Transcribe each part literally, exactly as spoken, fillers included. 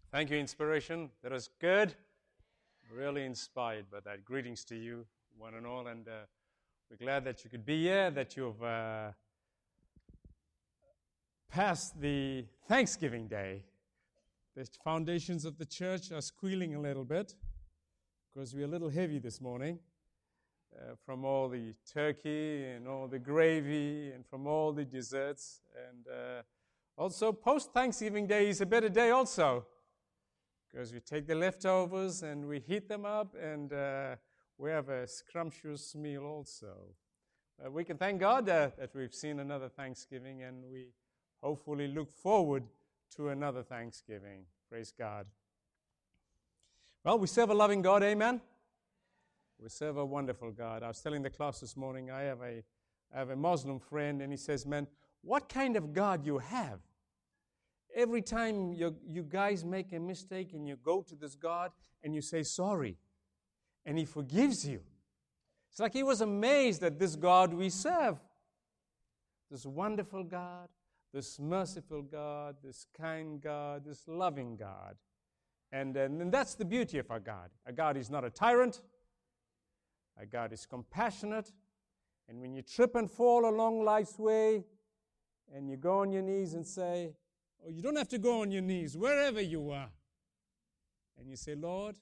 Thank you, Inspiration. That was good. Really inspired by that. Greetings to you, one and all. And uh, we're glad that you could be here, that you've uh, passed the Thanksgiving Day. The foundations of the church are squealing a little bit because we're a little heavy this morning uh, from all the turkey and all the gravy and from all the desserts. And uh, also, post-Thanksgiving Day is a better day also, because we take the leftovers and we heat them up and uh, we have a scrumptious meal also. Uh, we can thank God uh, that we've seen another Thanksgiving, and we hopefully look forward to another Thanksgiving. Praise God. Well, we serve a loving God, amen? We serve a wonderful God. I was telling the class this morning, I have a, I have a Muslim friend, and he says, man, what kind of God you have? Every time you, you guys make a mistake and you go to this God and you say sorry, and He forgives you. It's like he was amazed at this God we serve. This wonderful God, this merciful God, this kind God, this loving God. And, and, and that's the beauty of our God. Our God is not a tyrant. Our God is compassionate. And when you trip and fall along life's way and you go on your knees and say, or you don't have to go on your knees, wherever you are. And you say, Lord,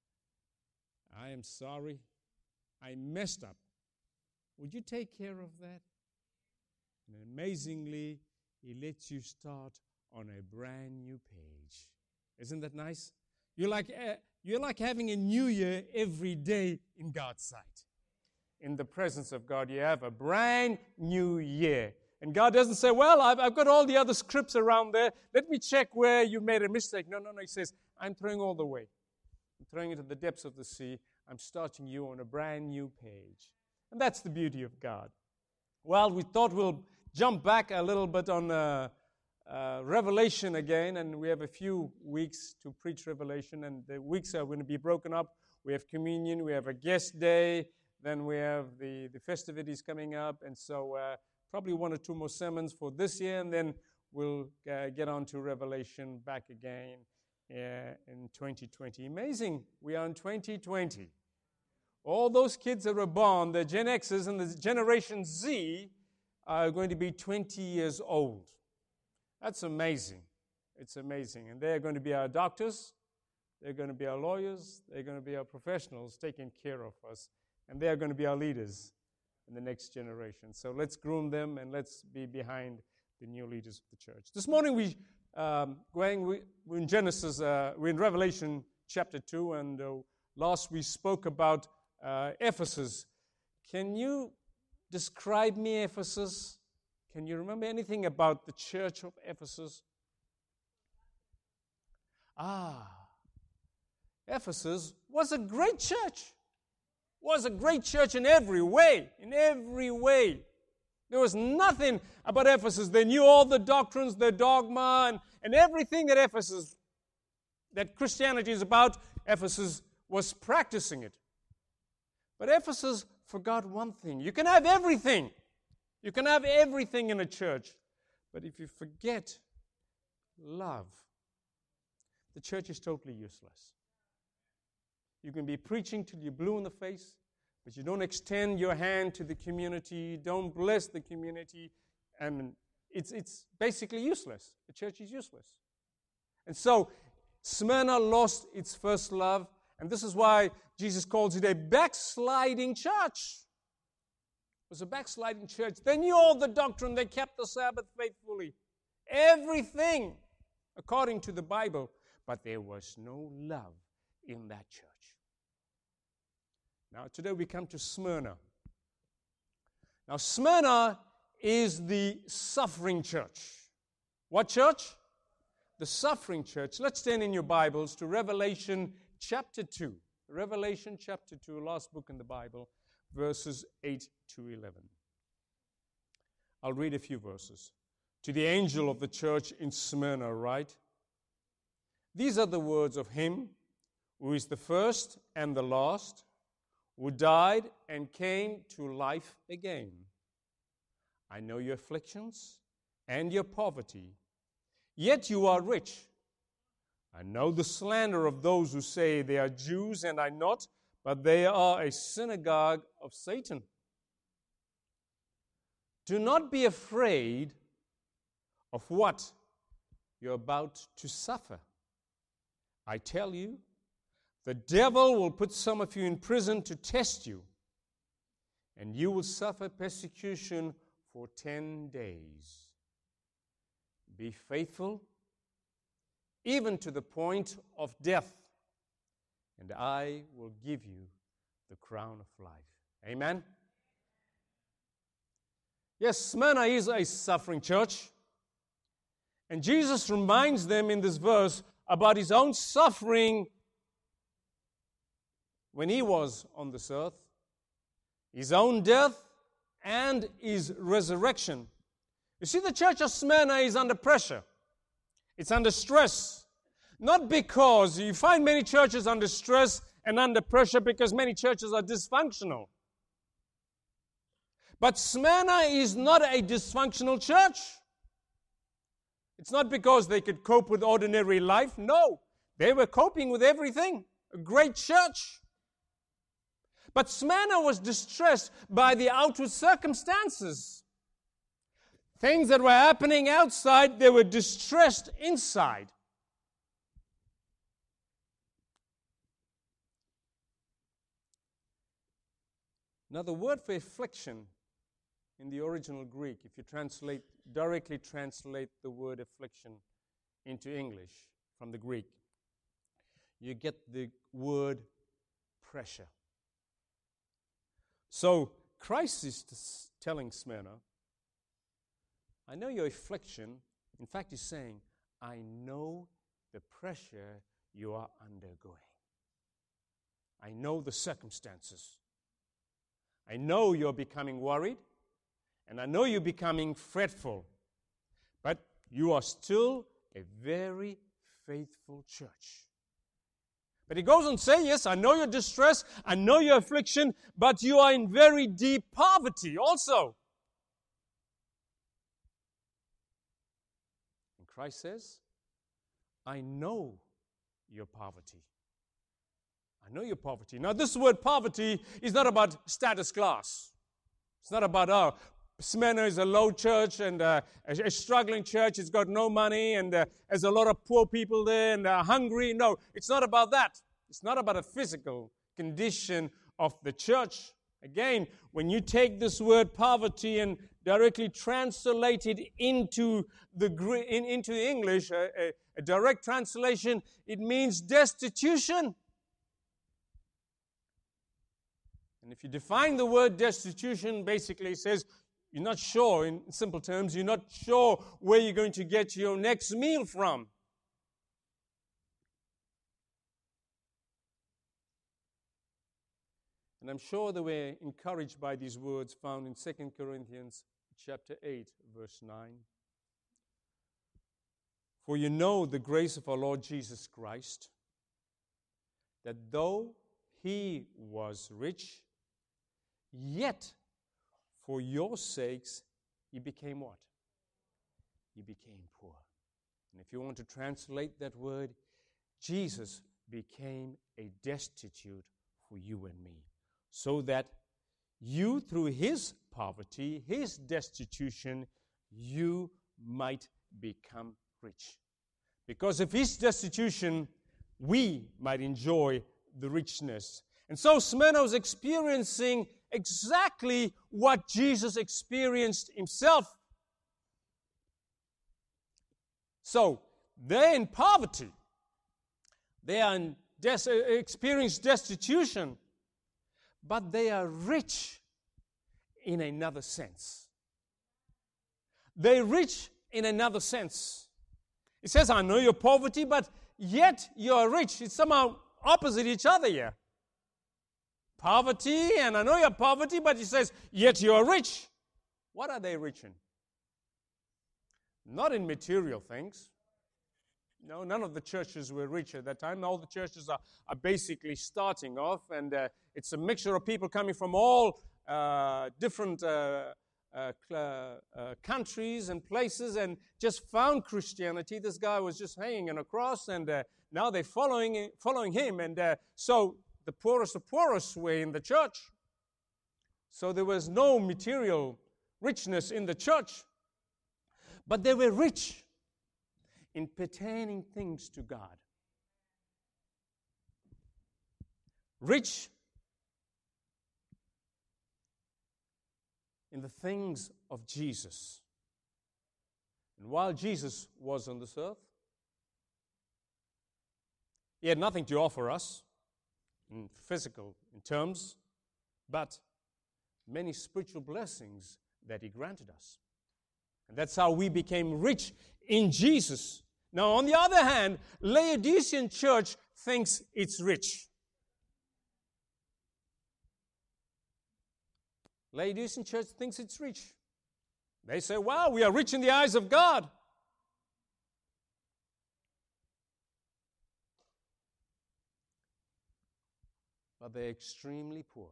I am sorry. I messed up. Would you take care of that? And amazingly, He lets you start on a brand new page. Isn't that nice? You're like, uh, you're like having a new year every day in God's sight. In the presence of God, you have a brand new year. And God doesn't say, well, I've, I've got all the other scripts around there. Let me check where you made a mistake. No, no, no. He says, I'm throwing all the way. I'm throwing it to the depths of the sea. I'm starting you on a brand new page. And that's the beauty of God. Well, we thought we'll jump back a little bit on uh, uh, Revelation again. And we have a few weeks to preach Revelation. And the weeks are going to be broken up. We have communion. We have a guest day. Then we have the, the festivities coming up. And so... Uh, Probably one or two more sermons for this year, and then we'll uh, get on to Revelation back again uh, in twenty twenty. Amazing. We are in twenty twenty. All those kids that were born, the Gen Xers and the Generation Z, are going to be twenty years old. That's amazing. It's amazing. And they're going to be our doctors. They're going to be our lawyers. They're going to be our professionals taking care of us. And they're going to be our leaders in the next generation. So let's groom them and let's be behind the new leaders of the church. This morning we um, going we, we're in Genesis, uh, we're in Revelation chapter two, and uh, last we spoke about uh, Ephesus. Can you describe me Ephesus? Can you remember anything about the church of Ephesus? Ah, Ephesus was a great church. Was a great church in every way, in every way. There was nothing about Ephesus. They knew all the doctrines, the dogma, and, and everything that Ephesus, that Christianity is about, Ephesus was practicing it. But Ephesus forgot one thing. You can have everything. You can have everything in a church. But if you forget love, the church is totally useless. You can be preaching till you're blue in the face, but you don't extend your hand to the community, don't bless the community, and it's, it's basically useless. The church is useless. And so, Smyrna lost its first love, and this is why Jesus calls it a backsliding church. It was a backsliding church. They knew all the doctrine, they kept the Sabbath faithfully. Everything according to the Bible, but there was no love in that church. Now, today we come to Smyrna. Now, Smyrna is the suffering church. What church? The suffering church. Let's turn in your Bibles to Revelation chapter two. Revelation chapter two, last book in the Bible, verses eight to eleven. I'll read a few verses. To the angel of the church in Smyrna write, these are the words of Him who is the first and the last, who died and came to life again. I know your afflictions and your poverty, yet you are rich. I know the slander of those who say they are Jews and are not, but they are a synagogue of Satan. Do not be afraid of what you're about to suffer. I tell you, the devil will put some of you in prison to test you, and you will suffer persecution for ten days. Be faithful, even to the point of death, and I will give you the crown of life. Amen? Yes, Smyrna is a suffering church, and Jesus reminds them in this verse about his own suffering when he was on this earth, his own death, and his resurrection. You see, the church of Smyrna is under pressure. It's under stress. Not because you find many churches under stress and under pressure because many churches are dysfunctional. But Smyrna is not a dysfunctional church. It's not because they could cope with ordinary life. No, they were coping with everything. A great church. But Smyrna was distressed by the outward circumstances. Things that were happening outside, they were distressed inside. Now, the word for affliction in the original Greek, if you translate, directly translate the word affliction into English from the Greek, you get the word pressure. So, Christ is telling Smyrna, I know your affliction. In fact, he's saying, I know the pressure you are undergoing. I know the circumstances. I know you're becoming worried, and I know you're becoming fretful, but you are still a very faithful church. But he goes on to say, yes, I know your distress, I know your affliction, but you are in very deep poverty also. And Christ says, I know your poverty. I know your poverty. Now, this word poverty is not about status class. It's not about, oh, Smyrna is a low church and uh, a, a struggling church. It's got no money and uh, there's a lot of poor people there and they're hungry. No, it's not about that. It's not about a physical condition of the church. Again, when you take this word poverty and directly translate it into the in, into English, a, a, a direct translation, it means destitution. And if you define the word destitution, basically it says you're not sure, in simple terms, you're not sure where you're going to get your next meal from. And I'm sure they were encouraged by these words found in Second Corinthians chapter eight, verse nine. For you know the grace of our Lord Jesus Christ, that though he was rich, yet for your sakes he became what? He became poor. And if you want to translate that word, Jesus became a destitute for you and me, so that you, through his poverty, his destitution, you might become rich. Because of his destitution, we might enjoy the richness. And so Smyrna was experiencing exactly what Jesus experienced himself. So, they're in poverty. They are in des- experience destitution. But they are rich in another sense. They're rich in another sense. It says, I know your poverty, but yet you are rich. It's somehow opposite each other here. Poverty, and I know your poverty, but it says, yet you are rich. What are they rich in? Not in material things. No, none of the churches were rich at that time. All the churches are, are basically starting off, and uh, it's a mixture of people coming from all uh, different uh, uh, cl- uh, countries and places and just found Christianity. This guy was just hanging on a cross, and uh, now they're following, following him. And uh, so the poorest of poorest were in the church. So there was no material richness in the church. But they were rich in pertaining things to God. Rich in the things of Jesus. And while Jesus was on this earth, he had nothing to offer us in physical in terms, but many spiritual blessings that he granted us. And that's how we became rich in Jesus. Now, on the other hand, Laodicean church thinks it's rich. Laodicean church thinks it's rich. They say, wow, we are rich in the eyes of God. But they're extremely poor.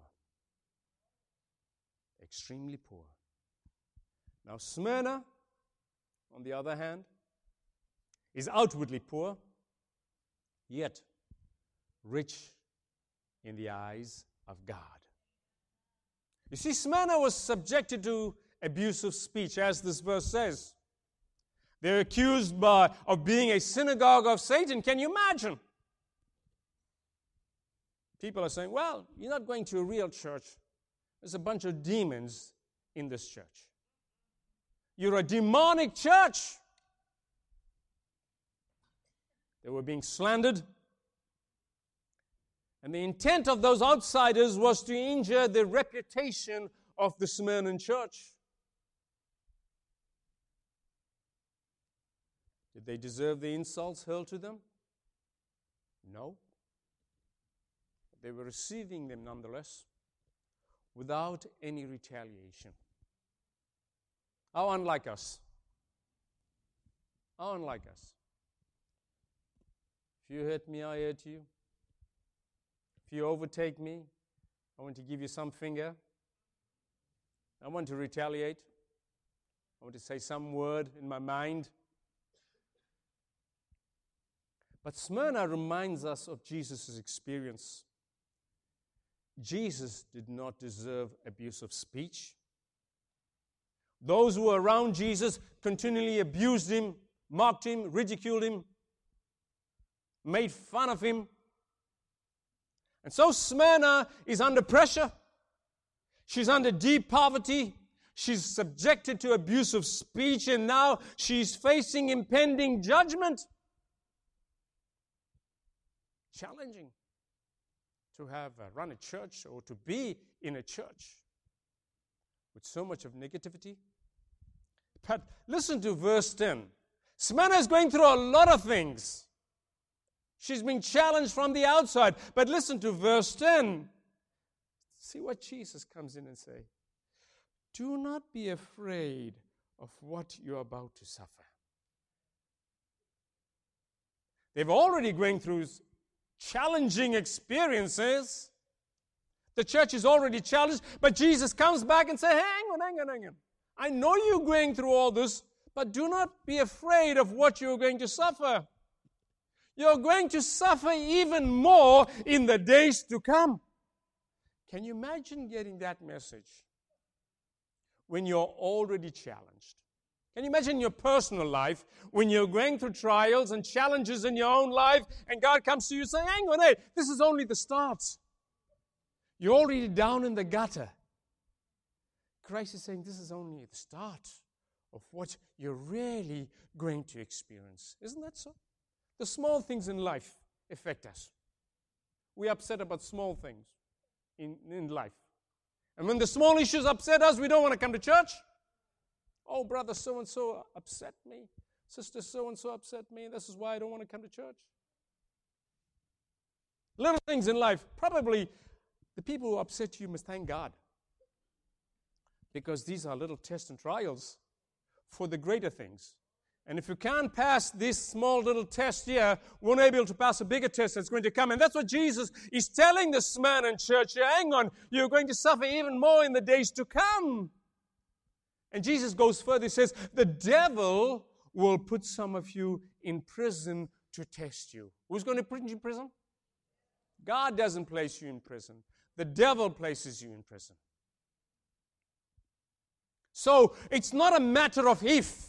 Extremely poor. Now, Smyrna, on the other hand, is outwardly poor, yet rich in the eyes of God. You see, Smyrna was subjected to abusive speech, as this verse says. They're accused by, of being a synagogue of Satan. Can you imagine? People are saying, well, you're not going to a real church. There's a bunch of demons in this church. You're a demonic church. They were being slandered. And the intent of those outsiders was to injure the reputation of the Smyrna church. Did they deserve the insults hurled to them? No. They were receiving them nonetheless, without any retaliation. How unlike us. How unlike us. If you hurt me, I hurt you. If you overtake me, I want to give you some finger. I want to retaliate. I want to say some word in my mind. But Smyrna reminds us of Jesus' experience. Jesus did not deserve abusive speech. Those who were around Jesus continually abused him, mocked him, ridiculed him, made fun of him. And so Smyrna is under pressure. She's under deep poverty. She's subjected to abusive speech, and now she's facing impending judgment. Challenging to have uh, run a church or to be in a church with so much of negativity. But listen to verse ten. Smyrna is going through a lot of things. She's being challenged from the outside. But listen to verse ten. See what Jesus comes in and say. Do not be afraid of what you're about to suffer. They've already going through challenging experiences. The church is already challenged, but Jesus comes back and says, hang on, hang on, hang on. I know you're going through all this, but do not be afraid of what you're going to suffer. You're going to suffer even more in the days to come. Can you imagine getting that message when you're already challenged? Can you imagine your personal life when you're going through trials and challenges in your own life and God comes to you saying, hang on, hey, this is only the start. You're already down in the gutter. Christ is saying this is only the start of what you're really going to experience. Isn't that so? The small things in life affect us. We're upset about small things in, in life. And when the small issues upset us, we don't want to come to church. Oh, brother so-and-so upset me. Sister so-and-so upset me. This is why I don't want to come to church. Little things in life. Probably the people who upset you must thank God. Because these are little tests and trials for the greater things. And if you can't pass this small little test here, we won't be able to pass a bigger test that's going to come. And that's what Jesus is telling the Smyrna church. Hang on, you're going to suffer even more in the days to come. And Jesus goes further. He says, the devil will put some of you in prison to test you. Who's going to put you in prison? God doesn't place you in prison. The devil places you in prison. So it's not a matter of if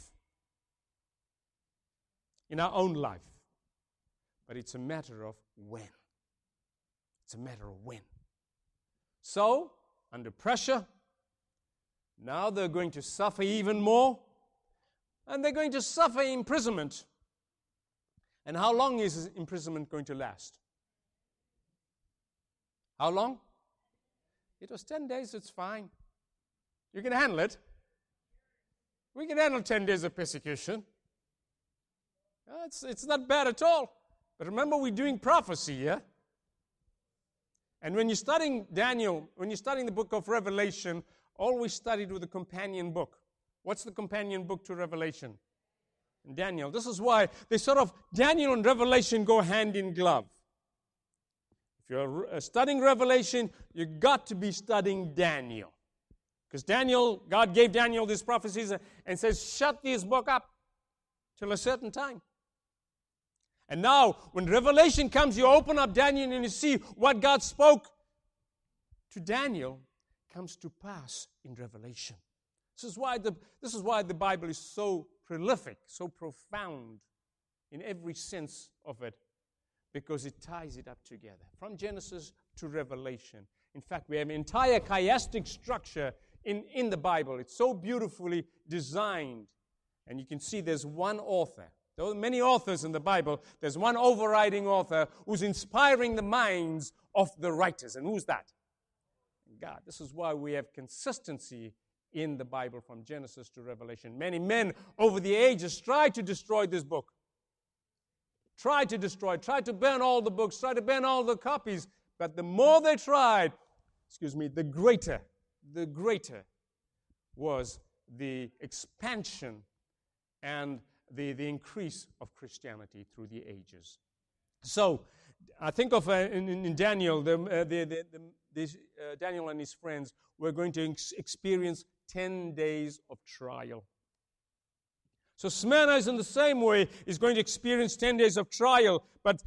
in our own life, but it's a matter of when. It's a matter of when. So, under pressure, now they're going to suffer even more, and they're going to suffer imprisonment. And how long is imprisonment going to last? How long? It was ten days, it's fine. You can handle it. We can handle ten days of persecution. It's, it's not bad at all. But remember, we're doing prophecy, yeah? And when you're studying Daniel, when you're studying the book of Revelation, always studied with a companion book. What's the companion book to Revelation? Daniel. This is why they sort of, Daniel and Revelation go hand in glove. If you're studying Revelation, you've got to be studying Daniel. Because Daniel, God gave Daniel these prophecies and says, shut this book up till a certain time. And now, when Revelation comes, you open up Daniel and you see what God spoke to Daniel comes to pass in Revelation. This is why the, this is why the Bible is so prolific, so profound in every sense of it, because it ties it up together. From Genesis to Revelation. In fact, we have an entire chiastic structure in, in the Bible. It's so beautifully designed. And you can see there's one author. There are many authors in the Bible. There's one overriding author who's inspiring the minds of the writers. And who's that? God. This is why we have consistency in the Bible from Genesis to Revelation. Many men over the ages tried to destroy this book. Tried to destroy, tried to burn all the books, tried to burn all the copies. But the more they tried, excuse me, the greater, the greater was the expansion and the, the increase of Christianity through the ages. So, I think of uh, in, in Daniel, the, uh, the, the, the, this, uh, Daniel and his friends were going to ex- experience ten days of trial. So Smyrna is in the same way, is going to experience ten days of trial, but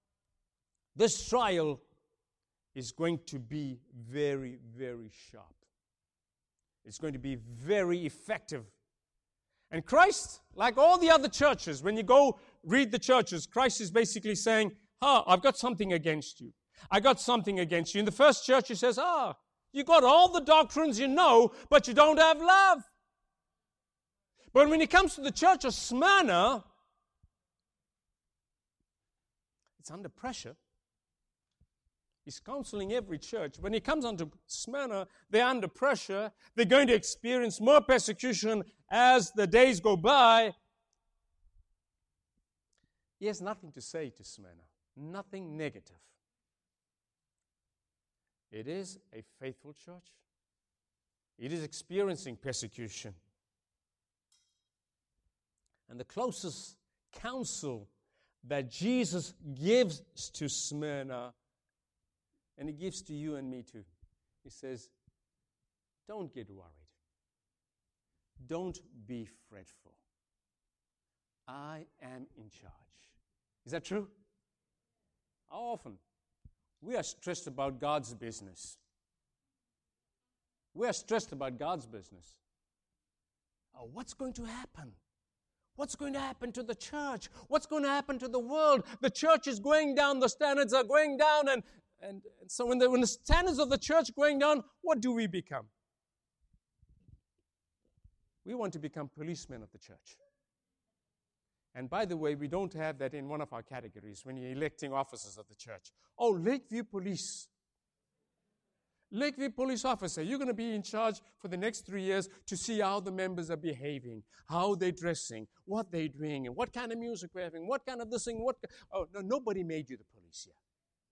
this trial is going to be very, very sharp. It's going to be very effective. And Christ, like all the other churches, when you go read the churches, Christ is basically saying, ah, I've got something against you. I got something against you. In the first church, he says, ah, you got all the doctrines you know, but you don't have love. But when it comes to the church of Smyrna, it's under pressure. He's counseling every church. When it comes onto Smyrna, they're under pressure. They're going to experience more persecution as the days go by. He has nothing to say to Smyrna, nothing negative. It is a faithful church. It is experiencing persecution. And the closest counsel that Jesus gives to Smyrna, and he gives to you and me too, he says, don't get worried. Don't be fretful. I am in charge. Is that true? How often we are stressed about God's business? We are stressed about God's business. Oh, what's going to happen? What's going to happen to the church? What's going to happen to the world? The church is going down, the standards are going down, and, and, and so when the, when the standards of the church are going down, what do we become? We want to become policemen of the church. And by the way, we don't have that in one of our categories when you're electing officers of the church. Oh, Lakeview Police. Lakeview Police Officer, you're going to be in charge for the next three years to see how the members are behaving, how they're dressing, what they're doing, and what kind of music we're having, what kind of this thing, what... Oh, no, nobody made you the police here.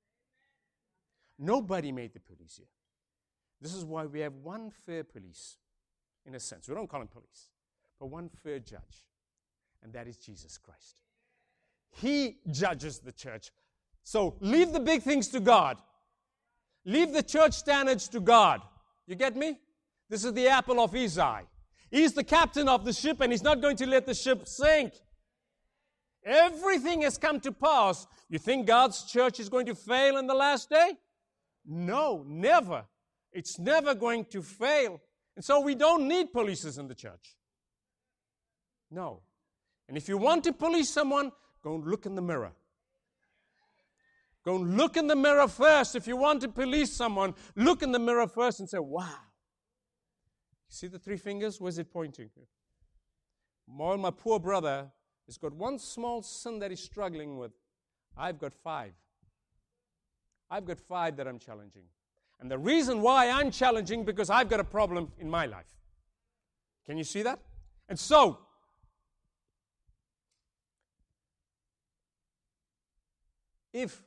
Nobody made the police here. This is why we have one fair police, in a sense. We don't call him police, but one fair judge, and that is Jesus Christ. He judges the church. So leave the big things to God. Leave the church standards to God. You get me? This is the apple of his eye. He's the captain of the ship, and He's not going to let the ship sink. Everything has come to pass. You think God's church is going to fail in the last day? No, never. It's never going to fail. And so we don't need polices in the church. No. And if you want to police someone, go and look in the mirror. Go and look in the mirror first. If you want to police someone, look in the mirror first and say, wow. You see the three fingers? Where's it pointing to? My, my poor brother has got one small sin that he's struggling with. I've got five. I've got five that I'm challenging. And the reason why I'm challenging, because I've got a problem in my life. Can you see that? And so, if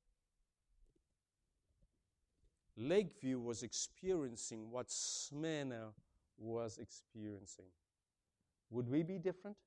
Lakeview was experiencing what Smyrna was experiencing, would we be different?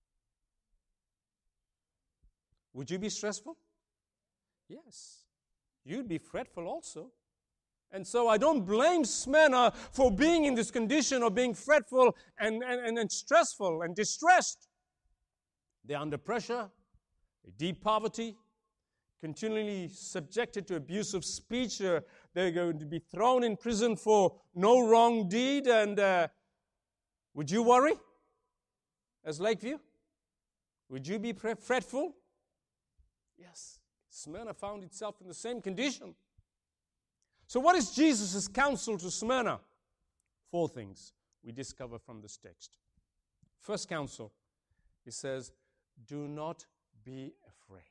Would you be stressful? Yes. You'd be fretful also. And so I don't blame Smyrna for being in this condition of being fretful and, and, and stressful and distressed. They're under pressure, deep poverty, continually subjected to abusive speech. Uh, they're going to be thrown in prison for no wrong deed. And uh, would you worry as Lakeview? Would you be fretful? Yes. Smyrna found itself in the same condition. So what is Jesus' counsel to Smyrna? Four things we discover from this text. First counsel, he says, do not be afraid.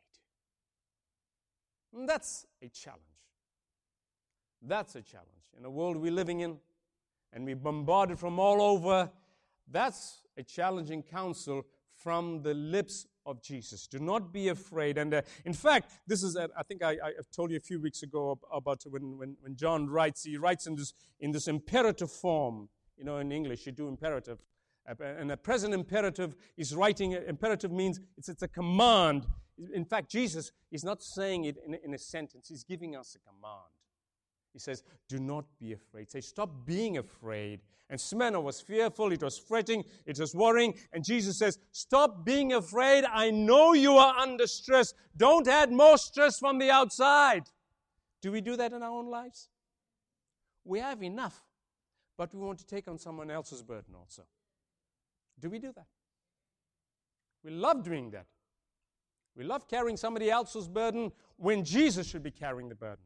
And that's a challenge. That's a challenge. In a world we're living in, and we're bombarded from all over, that's a challenging counsel from the lips of Jesus. Do not be afraid. And uh, in fact, this is, uh, I think I, I told you a few weeks ago about when, when, when John writes, he writes in this, in this imperative form. You know, in English, you do imperative. Uh, and a present imperative is writing, uh, imperative means it's, it's a command. In fact, Jesus is not saying it in, in a sentence. He's giving us a command. He says, do not be afraid. Say, stop being afraid. And Smyrna was fearful, it was fretting, it was worrying. And Jesus says, stop being afraid. I know you are under stress. Don't add more stress from the outside. Do we do that in our own lives? We have enough, but we want to take on someone else's burden also. Do we do that? We love doing that. We love carrying somebody else's burden when Jesus should be carrying the burden.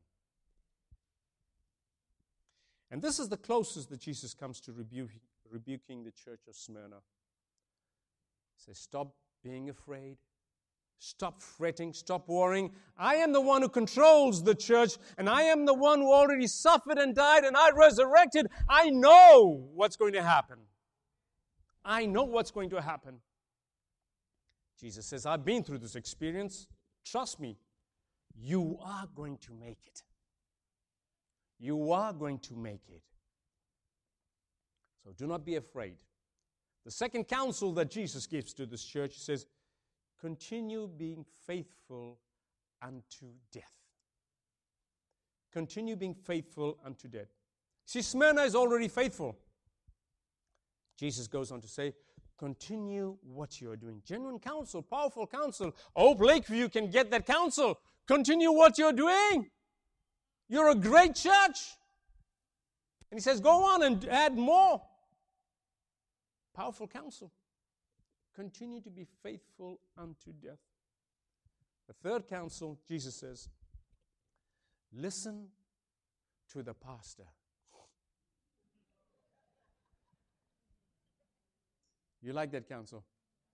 And this is the closest that Jesus comes to rebuking, rebuking the church of Smyrna. He says, stop being afraid. Stop fretting. Stop worrying. I am the one who controls the church, and I am the one who already suffered and died, and I resurrected. I know what's going to happen. I know what's going to happen. Jesus says, I've been through this experience. Trust me, you are going to make it. You are going to make it. So do not be afraid. The second counsel that Jesus gives to this church, he says, continue being faithful unto death. Continue being faithful unto death. See, Smyrna is already faithful. Jesus goes on to say, continue what you are doing. Genuine counsel, powerful counsel. I hope Lakeview can get that counsel. Continue what you're doing. You're a great church. And he says, go on and add more. Powerful counsel. Continue to be faithful unto death. The third counsel, Jesus says, listen to the pastor. You like that counsel?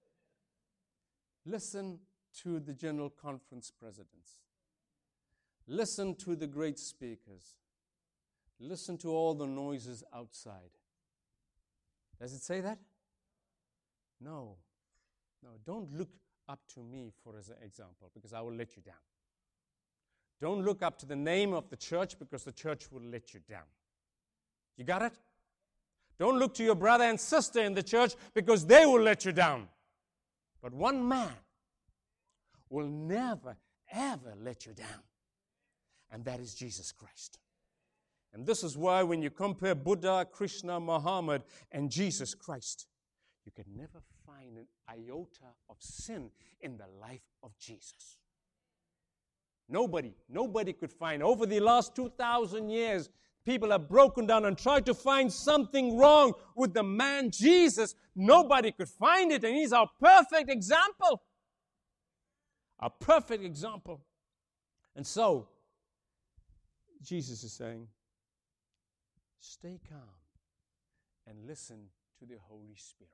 Listen to the General Conference presidents. Listen to the great speakers. Listen to all the noises outside. Does it say that? No. No, don't look up to me for as an example, because I will let you down. Don't look up to the name of the church, because the church will let you down. You got it? Don't look to your brother and sister in the church, because they will let you down. But one man will never, ever let you down. And that is Jesus Christ. And this is why when you compare Buddha, Krishna, Muhammad, and Jesus Christ, you can never find an iota of sin in the life of Jesus. Nobody, nobody could find. Over the last two thousand years, people have broken down and tried to find something wrong with the man Jesus. Nobody could find it, and he's our perfect example. A perfect example. And so, Jesus is saying, stay calm and listen to the Holy Spirit.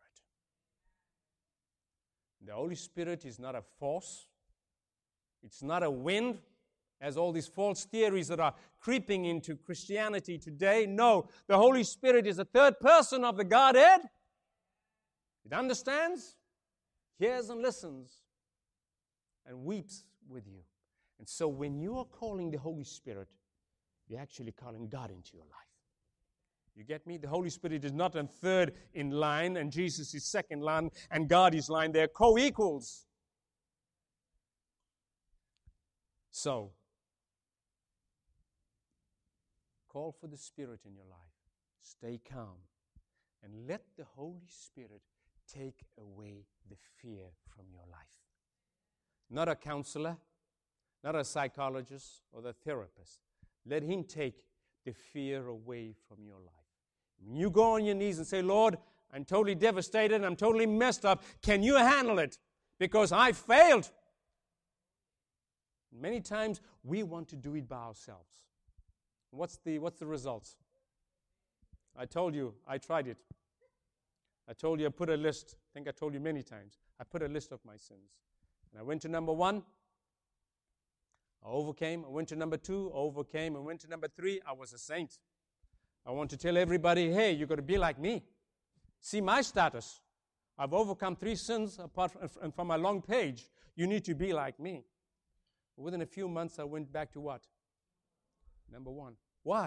The Holy Spirit is not a force. It's not a wind, as all these false theories that are creeping into Christianity today. No, the Holy Spirit is a third person of the Godhead. It understands, hears and listens, and weeps with you. And so when you are calling the Holy Spirit, you're actually calling God into your life. You get me? The Holy Spirit is not a third in line, and Jesus is second line, and God is line. They're co-equals. So, call for the Spirit in your life. Stay calm. And let the Holy Spirit take away the fear from your life. Not a counselor, not a psychologist or the therapist. Let Him take the fear away from your life. When you go on your knees and say, Lord, I'm totally devastated, I'm totally messed up, can you handle it? Because I failed. Many times we want to do it by ourselves. What's the, what's the results? I told you, I tried it. I told you I put a list. I think I told you many times. I put a list of my sins. And I went to number one. I overcame. I went to number two. I overcame. I went to number three. I was a saint. I want to tell everybody, hey, you've got to be like me. See my status. I've overcome three sins apart from, from my long page. You need to be like me. Within a few months, I went back to what? Number one. Why?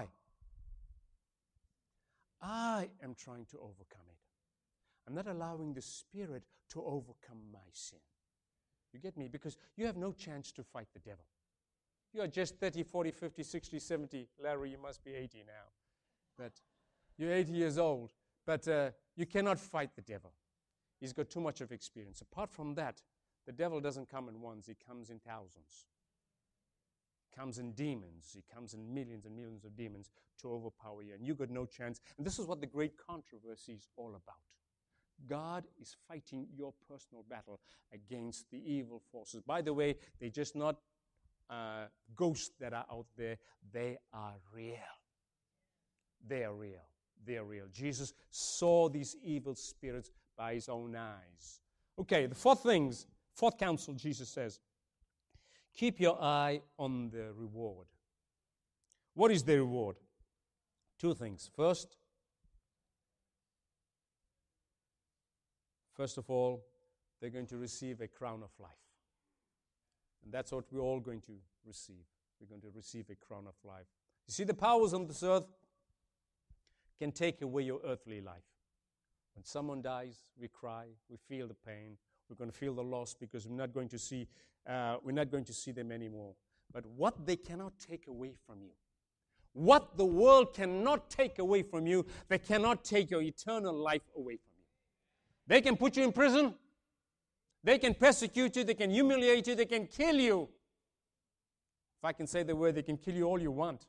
I am trying to overcome it. I'm not allowing the Spirit to overcome my sin. You get me? Because you have no chance to fight the devil. You are just thirty, forty, fifty, sixty, seventy. Larry, you must be eighty now. But you're eighty years old. But uh, you cannot fight the devil. He's got too much of experience. Apart from that, the devil doesn't come in ones. He comes in thousands. He comes in demons. He comes in millions and millions of demons to overpower you. And you got no chance. And this is what the great controversy is all about. God is fighting your personal battle against the evil forces. By the way, they're just not uh, ghosts that are out there. They are real. They are real. They are real. Jesus saw these evil spirits by His own eyes. Okay, the fourth things, fourth counsel, Jesus says, keep your eye on the reward. What is the reward? Two things. First, First of all, they're going to receive a crown of life. And that's what we're all going to receive. We're going to receive a crown of life. You see, the powers on this earth can take away your earthly life. When someone dies, we cry, we feel the pain, we're going to feel the loss because we're not going to see, uh, we're not going to see them anymore. But what they cannot take away from you, what the world cannot take away from you, they cannot take your eternal life away from you. They can put you in prison. They can persecute you. They can humiliate you. They can kill you. If I can say the word, they can kill you all you want.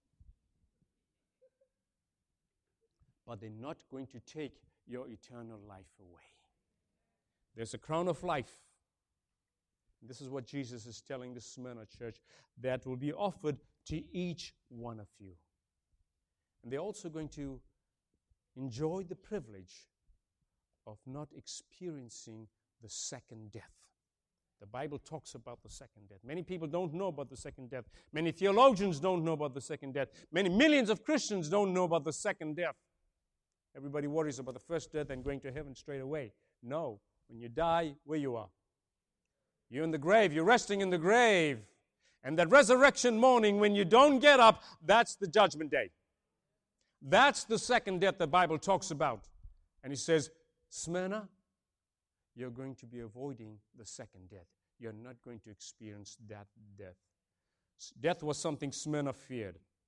But they're not going to take your eternal life away. There's a crown of life. This is what Jesus is telling the Smyrna church, that will be offered to each one of you. And they're also going to enjoy the privilege of not experiencing the second death. The Bible talks about the second death. Many people don't know about the second death. Many theologians don't know about the second death. Many millions of Christians don't know about the second death. Everybody worries about the first death and going to heaven straight away. No. When you die, where you are? You're in the grave. You're resting in the grave. And that resurrection morning, when you don't get up, that's the judgment day. That's the second death the Bible talks about. And He says, Smyrna, you're going to be avoiding the second death. You're not going to experience that death. Death was something Smyrna feared.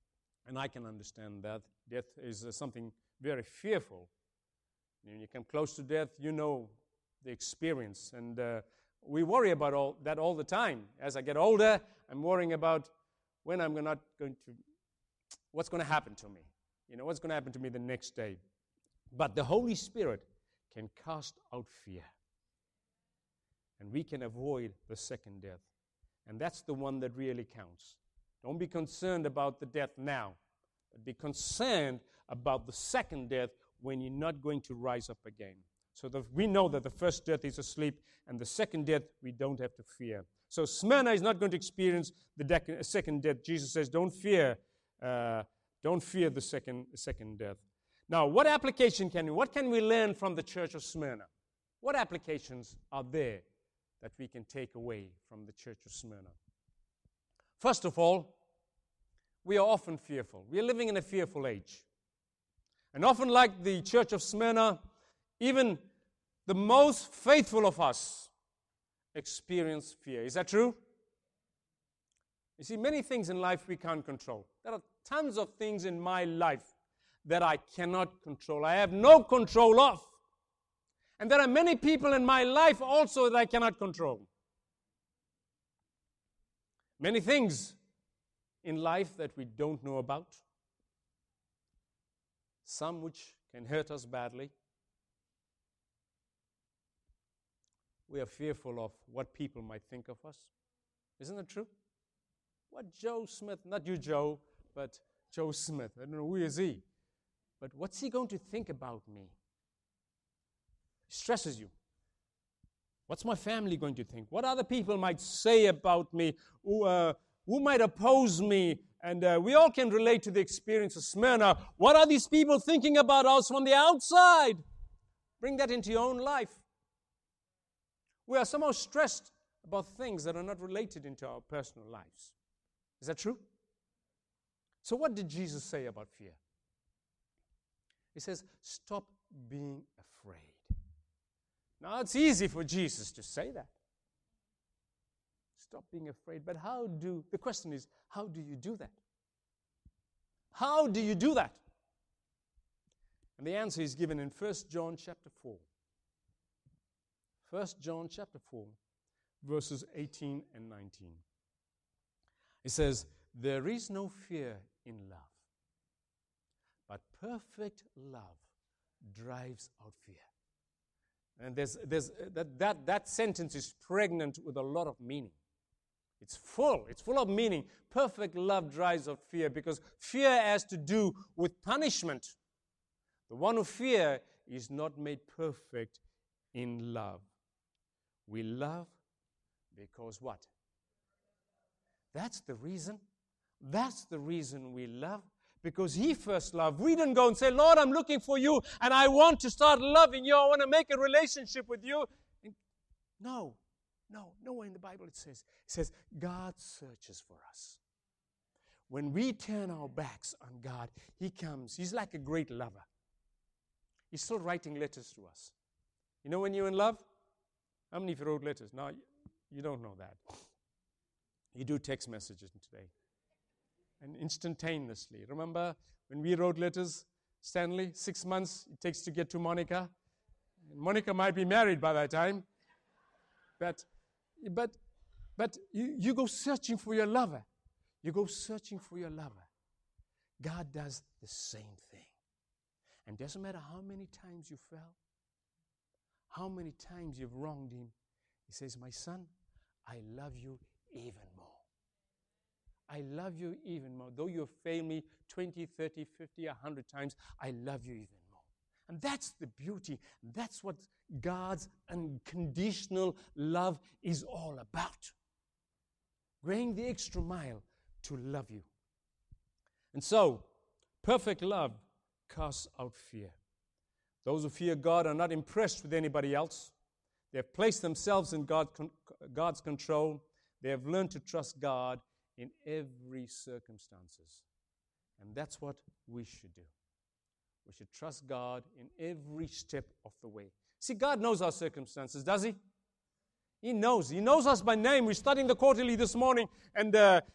And I can understand that. Death is uh, something very fearful. When you come close to death, you know the experience. And uh, we worry about all that all the time. As I get older, I'm worrying about when I'm not going to, what's going to happen to me. You know, what's going to happen to me the next day. But the Holy Spirit can cast out fear. And we can avoid the second death. And that's the one that really counts. Don't be concerned about the death now, but be concerned about the second death when you're not going to rise up again. So that we know that the first death is asleep, and the second death we don't have to fear. So Smyrna is not going to experience the dec- second death. Jesus says, don't fear, uh, don't fear the second, second death. Now, what application can we, what can we learn from the church of Smyrna? What applications are there that we can take away from the church of Smyrna? First of all, we are often fearful. We are living in a fearful age. And often, like the church of Smyrna, even the most faithful of us experience fear. Is that true? You see, many things in life we can't control. There are tons of things in my life that I cannot control. I have no control of. And there are many people in my life also that I cannot control. Many things in life that we don't know about. Some which can hurt us badly. We are fearful of what people might think of us. Isn't that true? What Joe Smith, not you Joe, but Joe Smith, I don't know who is he, but what's he going to think about me? It stresses you. What's my family going to think? What other people might say about me? Who, uh, who might oppose me? And uh, we all can relate to the experience of Smyrna. What are these people thinking about us from the outside? Bring that into your own life. We are somehow stressed about things that are not related into our personal lives. Is that true? So what did Jesus say about fear? He says, stop being afraid. Now, it's easy for Jesus to say that. Stop being afraid. But how do, the question is, how do you do that? How do you do that? And the answer is given in First John chapter four. First John chapter four, verses eighteen and nineteen. It says, there is no fear in love, but perfect love drives out fear. And there's, there's, that, that, that sentence is pregnant with a lot of meaning. It's full. It's full of meaning. Perfect love drives out fear because fear has to do with punishment. The one who fears is not made perfect in love. We love because what? That's the reason. That's the reason we love. Because He first loved. We didn't go and say, Lord, I'm looking for you and I want to start loving you. I want to make a relationship with you. And no, no, nowhere in the Bible it says. It says, God searches for us. When we turn our backs on God, He comes. He's like a great lover. He's still writing letters to us. You know when you're in love? How many of you wrote letters? No, you don't know that. You do text messages today. And instantaneously. Remember when we wrote letters, Stanley, six months it takes to get to Monica. And Monica might be married by that time. But but but you, you go searching for your lover. You go searching for your lover. God does the same thing. And doesn't matter how many times you fell, how many times you've wronged Him, He says, my son, I love you even more. I love you even more. Though you fail me twenty, thirty, fifty, one hundred times, I love you even more. And that's the beauty. That's what God's unconditional love is all about. Going the extra mile to love you. And so, perfect love casts out fear. Those who fear God are not impressed with anybody else. They have placed themselves in God, God's control. They have learned to trust God in every circumstances. And that's what we should do. We should trust God in every step of the way. See, God knows our circumstances, does He? He knows. He knows us by name. We're studying the quarterly this morning, and uh,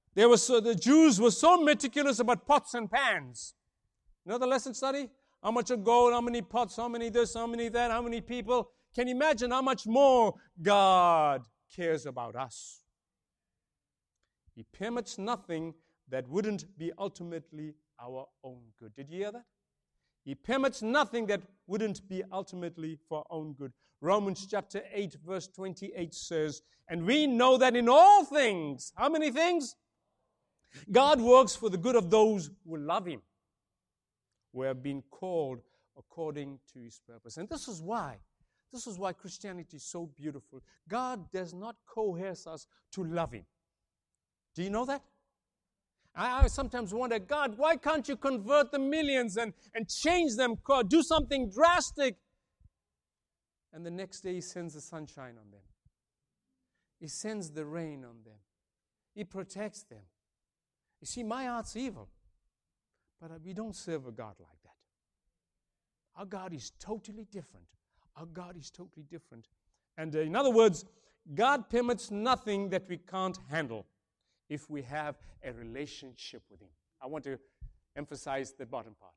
There was so, the Jews were so meticulous about pots and pans. You know the lesson study? How much of gold, how many pots, how many this, how many that, how many people. Can you imagine how much more God cares about us? He permits nothing that wouldn't be ultimately our own good. Did you hear that? He permits nothing that wouldn't be ultimately for our own good. Romans chapter eight, verse twenty-eight says, and we know that in all things, how many things? God works for the good of those who love Him, who have been called according to His purpose. And this is why, this is why Christianity is so beautiful. God does not coerce us to love Him. Do you know that? I, I sometimes wonder, God, why can't you convert the millions and, and change them, do something drastic? And the next day He sends the sunshine on them. He sends the rain on them. He protects them. You see, my heart's evil, but we don't serve a God like that. Our God is totally different. Our God is totally different. And uh, in other words, God permits nothing that we can't handle if we have a relationship with Him. I want to emphasize the bottom part.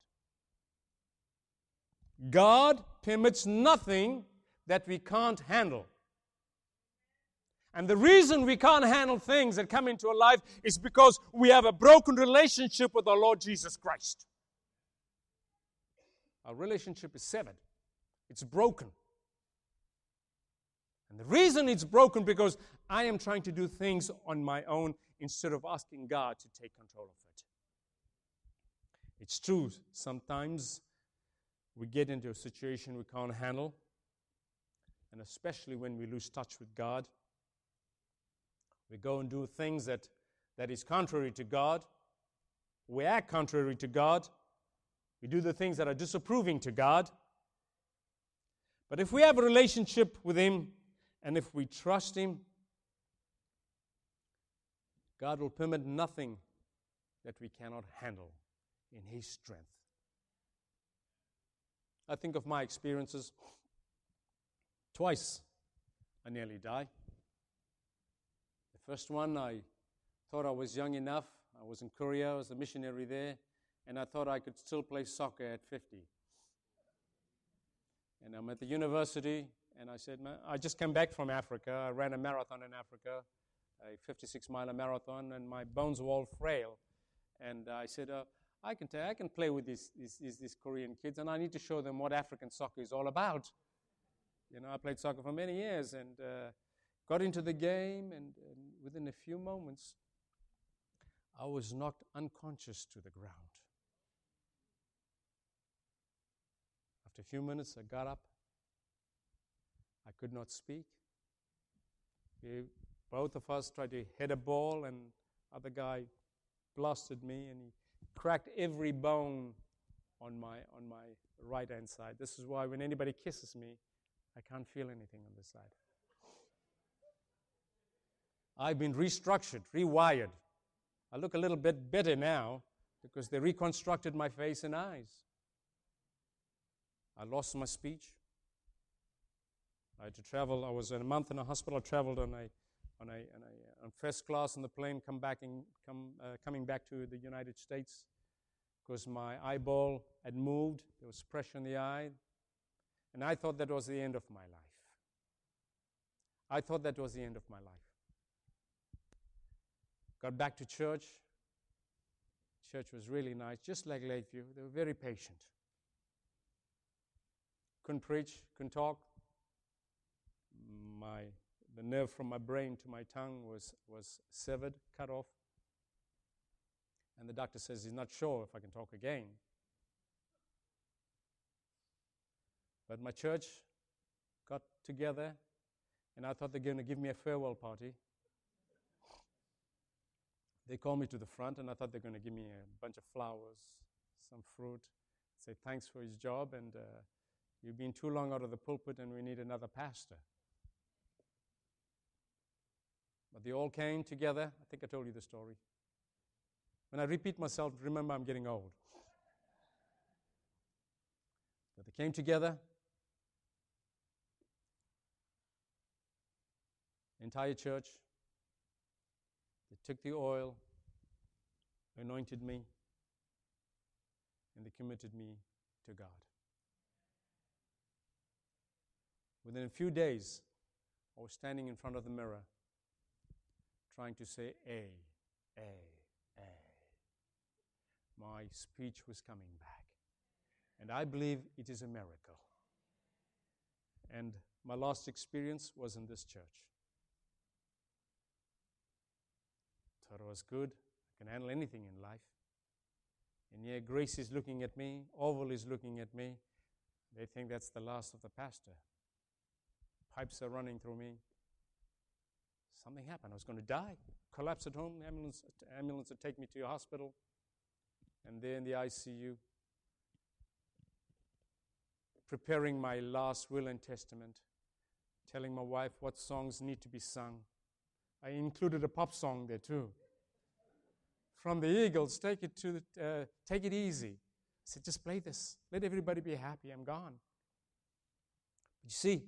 God permits nothing that we can't handle. And the reason we can't handle things that come into our life is because we have a broken relationship with our Lord Jesus Christ. Our relationship is severed. It's broken. And the reason it's broken because I am trying to do things on my own instead of asking God to take control of it. It's true, sometimes we get into a situation we can't handle, and especially when we lose touch with God. We go and do things that, that is contrary to God. We act contrary to God. We do the things that are disapproving to God. But if we have a relationship with Him, and if we trust Him, God will permit nothing that we cannot handle in His strength. I think of my experiences. Twice I nearly died. The first one, I thought I was young enough. I was in Korea, I was a missionary there, and I thought I could still play soccer at fifty. And I'm at the university, and I said, man, I just came back from Africa. I ran a marathon in Africa, a fifty-six mile marathon, and my bones were all frail. And I said, uh, I can tell, I can play with these, these, these, these Korean kids, and I need to show them what African soccer is all about. You know, I played soccer for many years, and uh, got into the game, and, and within a few moments, I was knocked unconscious to the ground. After a few minutes, I got up. I could not speak. We, both of us tried to hit a ball, and other guy blasted me, and he cracked every bone on my on my right-hand side. This is why when anybody kisses me, I can't feel anything on this side. I've been restructured, rewired. I look a little bit better now because they reconstructed my face and eyes. I lost my speech. I had to travel. I was in a month in a hospital. I traveled on a on a, on a on first class on the plane, come back and come uh, coming back to the United States because my eyeball had moved. There was pressure in the eye, and I thought that was the end of my life. I thought that was the end of my life. Got back to church. Church was really nice, just like Lakeview. They were very patient. Couldn't preach, couldn't talk. My the nerve from my brain to my tongue was was severed, cut off. And the doctor says he's not sure if I can talk again. But my church got together, and I thought they were going to give me a farewell party. They called me to the front, and I thought they were going to give me a bunch of flowers, some fruit, say thanks for his job, and uh, you've been too long out of the pulpit, and we need another pastor. But they all came together. I think I told you the story. When I repeat myself, remember I'm getting old. But they came together. The entire church. They took the oil, anointed me, and they committed me to God. Within a few days, I was standing in front of the mirror trying to say A, A, A. My speech was coming back. And I believe it is a miracle. And my last experience was in this church. Thought it was good. I can handle anything in life. And here Grace is looking at me. Orville is looking at me. They think that's the last of the pastor. Pipes are running through me. Something happened. I was going to die. Collapse at home. Ambulance, ambulance would take me to a hospital. And there in the I C U, preparing my last will and testament, telling my wife what songs need to be sung. I included a pop song there too. From the Eagles, take it to the, uh, take it easy. I said, just play this. Let everybody be happy. I'm gone. But you see,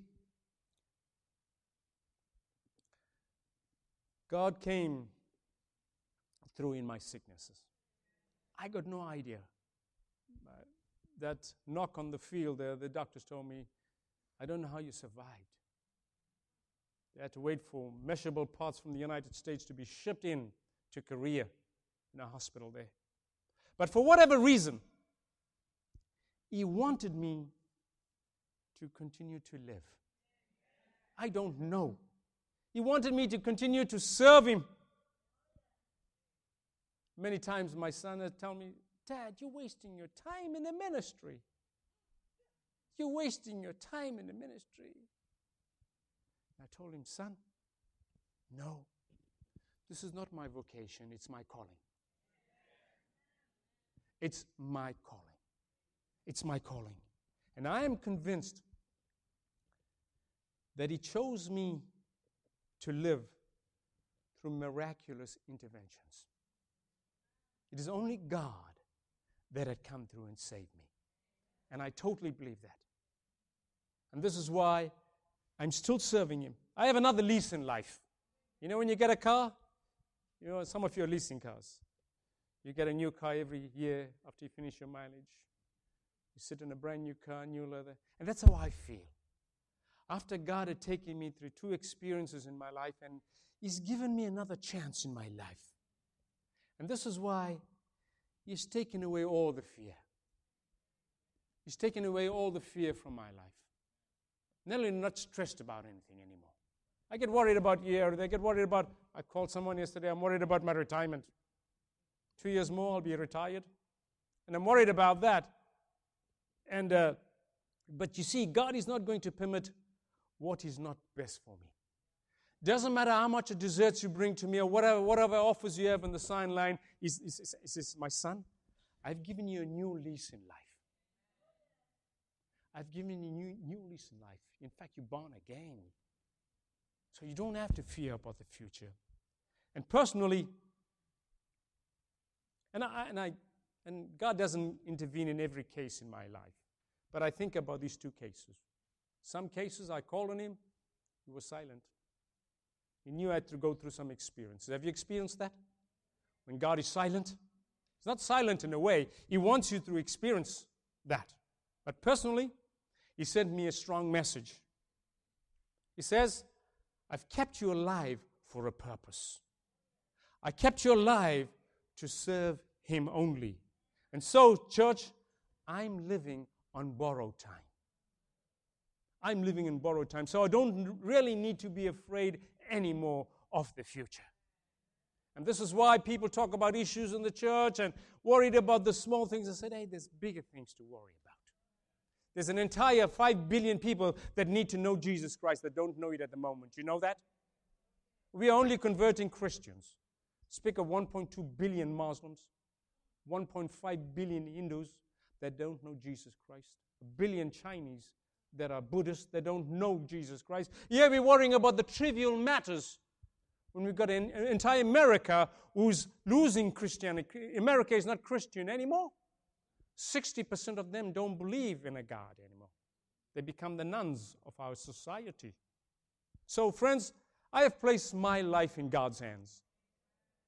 God came through in my sicknesses. I got no idea. Uh, that knock on the field there, the doctors told me, I don't know how you survived. They had to wait for measurable parts from the United States to be shipped in to Korea in a hospital there. But for whatever reason, He wanted me to continue to live. I don't know. He wanted me to continue to serve Him. Many times my son would tell me, Dad, you're wasting your time in the ministry. You're wasting your time in the ministry. I told him, son, no, this is not my vocation, it's my calling. It's my calling. It's my calling. And I am convinced that He chose me to live through miraculous interventions. It is only God that had come through and saved me. And I totally believe that. And this is why I'm still serving Him. I have another lease in life. You know when you get a car? You know, some of you are leasing cars. You get a new car every year after you finish your mileage. You sit in a brand new car, new leather. And that's how I feel. After God had taken me through two experiences in my life, and He's given me another chance in my life. And this is why He's taken away all the fear. He's taken away all the fear from my life. Nearly not stressed about anything anymore. I get worried about year. They get worried about, I called someone yesterday, I'm worried about my retirement. Two years more, I'll be retired. And I'm worried about that. And uh, But you see, God is not going to permit what is not best for me. Doesn't matter how much of desserts you bring to me or whatever, whatever offers you have on the sign line. He says, my son, I've given you a new lease in life. I've given you a new, new lease in life. In fact, you're born again. So you don't have to fear about the future. And personally, and I, and I, and God doesn't intervene in every case in my life, but I think about these two cases. Some cases I called on Him, He was silent. He knew I had to go through some experiences. Have you experienced that? When God is silent? He's not silent in a way. He wants you to experience that. But personally, He sent me a strong message. He says, I've kept you alive for a purpose. I kept you alive to serve Him only. And so, church, I'm living on borrowed time. I'm living in borrowed time, so I don't really need to be afraid anymore of the future. And this is why people talk about issues in the church and worried about the small things. I said, hey, there's bigger things to worry about. There's an entire five billion people that need to know Jesus Christ that don't know it at the moment. You know that? We are only converting Christians. Speak of one point two billion Muslims, one point five billion Hindus that don't know Jesus Christ, a billion Chinese that are Buddhists that don't know Jesus Christ. Yeah, we're worrying about the trivial matters when we've got an, an entire America who's losing Christianity. America is not Christian anymore. sixty percent of them don't believe in a God anymore. They become the nuns of our society. So, friends, I have placed my life in God's hands.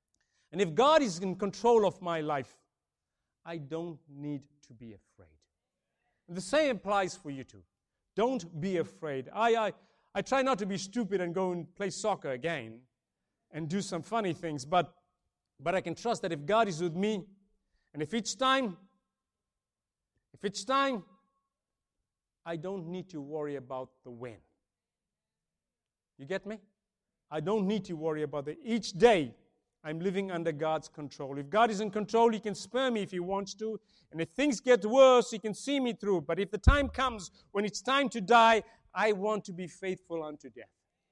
And if God is in control of my life, I don't need to be afraid. And the same applies for you too. Don't be afraid. I, I, I try not to be stupid and go and play soccer again and do some funny things, but, but I can trust that if God is with me, and if each time, if each time, I don't need to worry about the when. You get me? I don't need to worry about it. Each day, I'm living under God's control. If God is in control, He can spare me if He wants to. And if things get worse, He can see me through. But if the time comes when it's time to die, I want to be faithful unto death.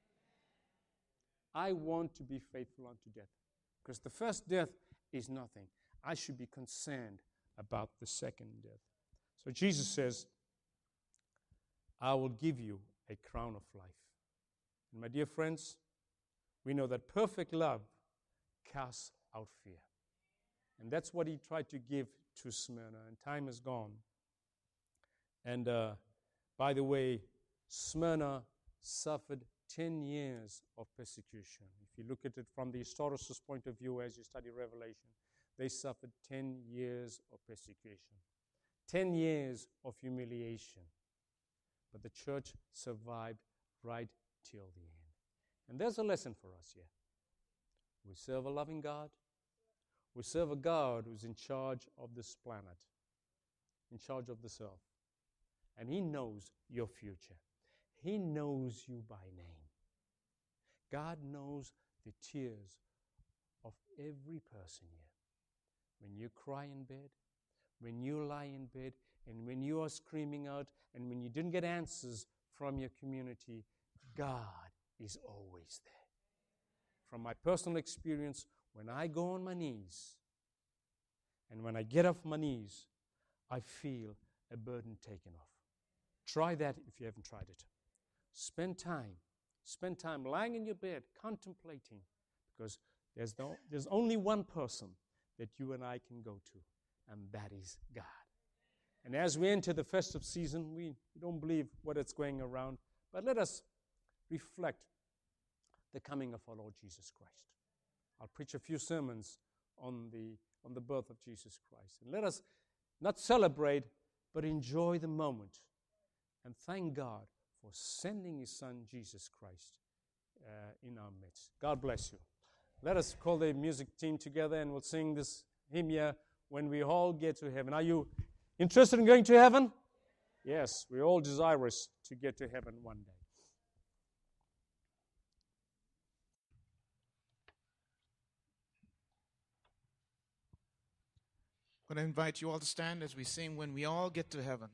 I want to be faithful unto death. Because the first death is nothing. I should be concerned about the second death. So Jesus says, I will give you a crown of life. And my dear friends, we know that perfect love casts out fear. And that's what He tried to give to Smyrna. And time is gone. And uh, by the way, Smyrna suffered ten years of persecution. If you look at it from the historicist point of view as you study Revelation, they suffered ten years of persecution. ten years of humiliation. But the church survived right till the end. And there's a lesson for us here. We serve a loving God. We serve a God who's in charge of this planet, in charge of this earth. And He knows your future. He knows you by name. God knows the tears of every person here. When you cry in bed, when you lie in bed, and when you are screaming out, and when you didn't get answers from your community, God is always there. From my personal experience, when I go on my knees, and when I get off my knees, I feel a burden taken off. Try that if you haven't tried it. Spend time. Spend time lying in your bed, contemplating, because there's, no, there's only one person that you and I can go to, and that is God. And as we enter the festive season, we don't believe what it's going around, but let us reflect the coming of our Lord Jesus Christ. I'll preach a few sermons on the, on the birth of Jesus Christ. And let us not celebrate, but enjoy the moment and thank God for sending His Son, Jesus Christ, uh, in our midst. God bless you. Let us call the music team together and we'll sing this hymn here, When We All Get to Heaven. Are you interested in going to heaven? Yes, we're all desirous to get to heaven one day. I'm going to invite you all to stand as we sing When We All Get to Heaven.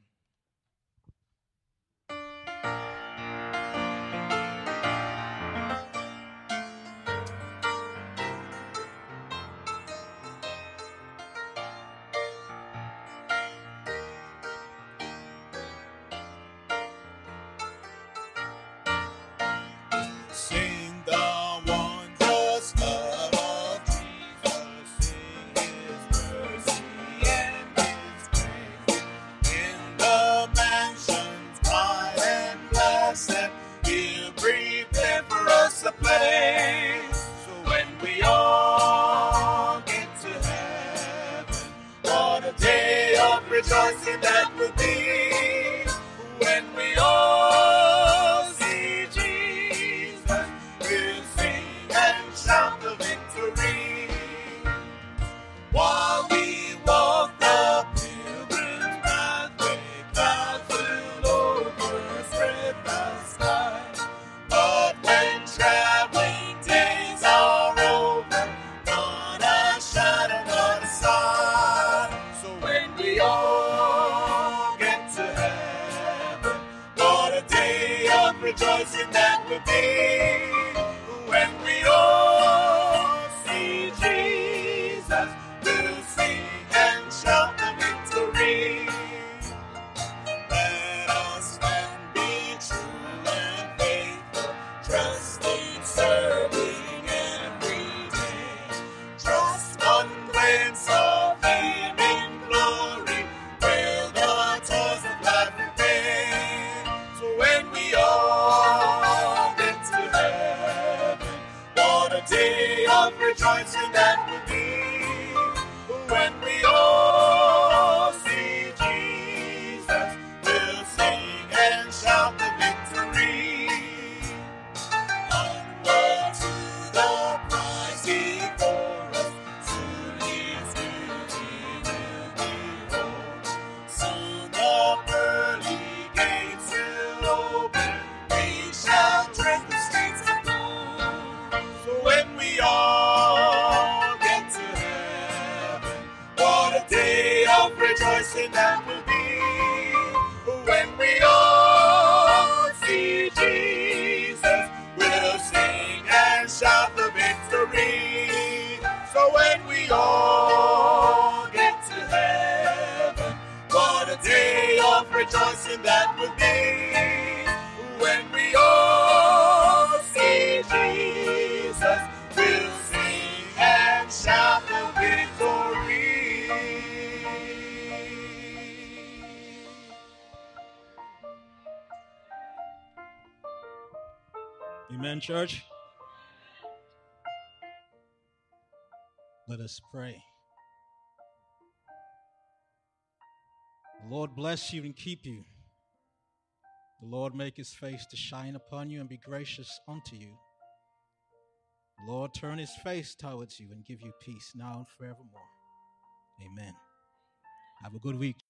Rejoicing that will be when we all see Jesus. We'll sing and shout the victory while we walk the pilgrim's pathway. Clouds will overspread the sky, but when traveling days are over, not a shadow, not a sign. So when we all rejoicing that will be when we all see Jesus. We'll sing and shout the victory. Let us then be true and faithful, trusting, serving every day. Just one glance of Him in glory will the toils of life repay. So when we all day of rejoicing that will be Amen, church. Let us pray. The Lord bless you and keep you. The Lord make his face to shine upon you and be gracious unto you. The Lord turn his face towards you and give you peace now and forevermore. Amen. Have a good week,